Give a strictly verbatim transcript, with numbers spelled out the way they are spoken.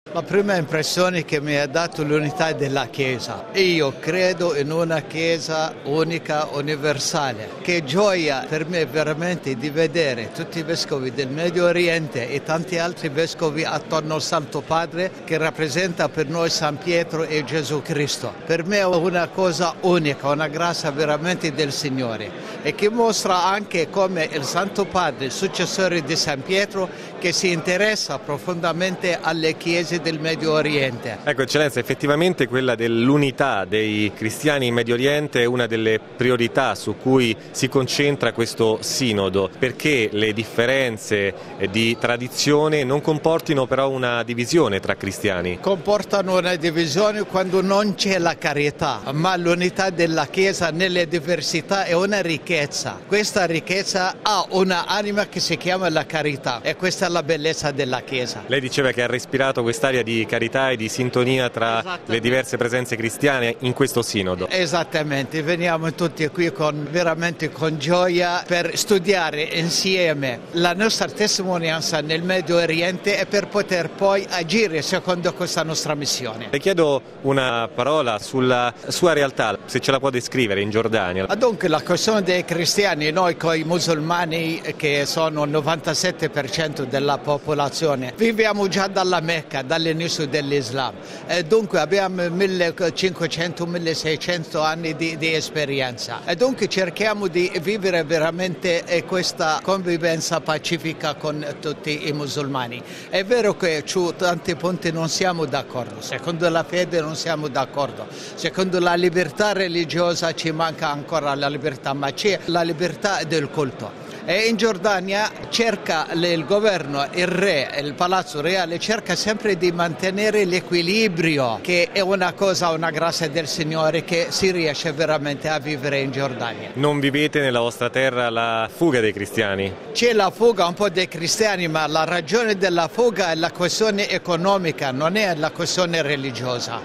La prima impressione che mi ha dato l'unità della Chiesa. Io credo in una Chiesa unica, universale. Che gioia per me veramente di vedere tutti i vescovi del Medio Oriente e tanti altri vescovi attorno al Santo Padre che rappresenta per noi San Pietro e Gesù Cristo. Per me è una cosa unica, una grazia veramente del Signore e che mostra anche come il Santo Padre, il successore di San Pietro, che si interessa profondamente alle chiese del Medio Oriente. Ecco, Eccellenza, effettivamente quella dell'unità dei cristiani in Medio Oriente è una delle priorità su cui si concentra questo sinodo, perché le differenze di tradizione non comportino però una divisione tra cristiani. Comportano una divisione quando non c'è la carità, ma l'unità della Chiesa nelle diversità è una ricchezza. Questa ricchezza ha una anima che si chiama la carità e questa è la bellezza della Chiesa. Lei diceva che ha respirato quest'aria di carità e di sintonia tra le diverse presenze cristiane in questo sinodo. Esattamente, veniamo tutti qui con, veramente con gioia per studiare insieme la nostra testimonianza nel Medio Oriente e per poter poi agire secondo questa nostra missione. Le chiedo una parola sulla sua realtà, se ce la può descrivere in Giordania. Dunque la questione dei cristiani, noi con i musulmani che sono il novantasette per cento della popolazione, viviamo già dalla Mecca, dall'inizio dell'Islam. E dunque abbiamo millecinquecento milleseicento anni di, di esperienza e dunque cerchiamo di vivere veramente questa convivenza pacifica con tutti i musulmani. È vero che su tanti punti non siamo d'accordo, secondo la fede non siamo d'accordo, secondo la libertà religiosa ci manca ancora la libertà, ma c'è la libertà del culto. E in Giordania cerca il governo, il re, il palazzo reale cerca sempre di mantenere l'equilibrio, che è una cosa, una grazia del Signore che si riesce veramente a vivere in Giordania. Non vivete nella vostra terra la fuga dei cristiani? C'è la fuga un po' dei cristiani, ma la ragione della fuga è la questione economica, non è la questione religiosa.